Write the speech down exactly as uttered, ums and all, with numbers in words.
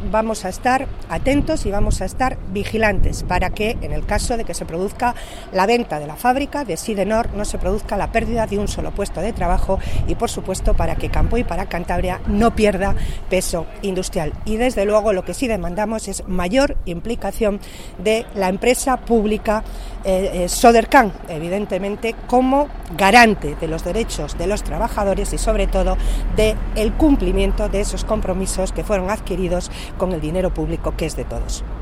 vamos a estar atentos y vamos a estar vigilantes para que, en el caso de que se produzca la venta de la fábrica de Sidenor, no se produzca la pérdida de un solo puesto de trabajo y, por supuesto, para que Campo y para Cantabria no pierda peso industrial. Y, desde luego, lo que sí demandamos es mayor implicación de la empresa pública eh, eh, Sodercan, evidentemente, como garante de los derechos de los trabajadores y, sobre todo, del cumplimiento de esos compromisos que fueron adquiridos con el dinero público, que es de todos.